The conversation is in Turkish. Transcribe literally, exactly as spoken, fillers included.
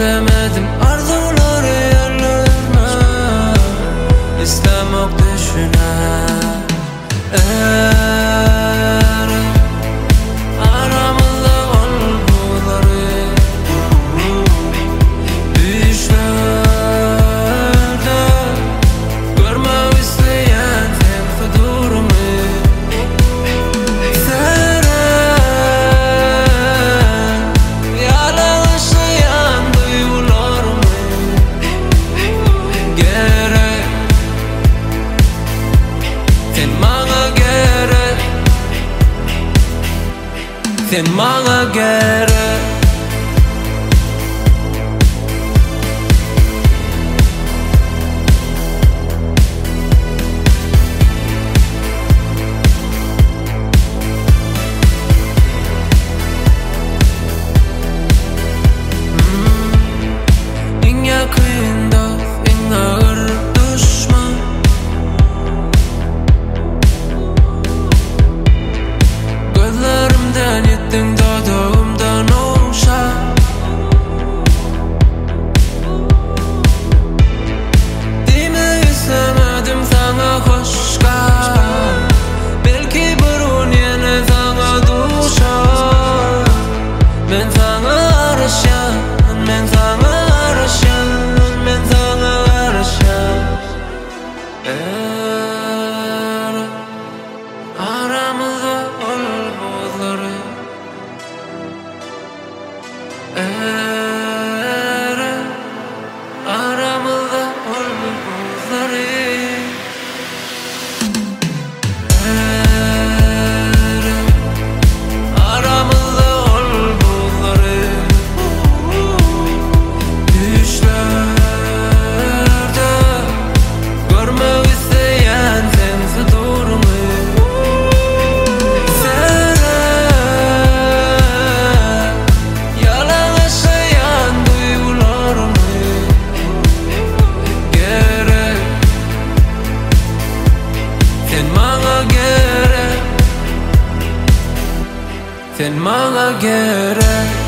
demedim arzuları yerlerine İstemek düşüne Eğer aramızda olguları Düşlerde görmek isteyen sen kudurumu Seren yalanışlayan duygularımı Gerek sen bana gerek Sen bana gerek Men sana araşan, men sana araşan, men sana araşan Eğer aramızda olguları Eğer aramızda olguları Eğer aramızda Sen bana gerek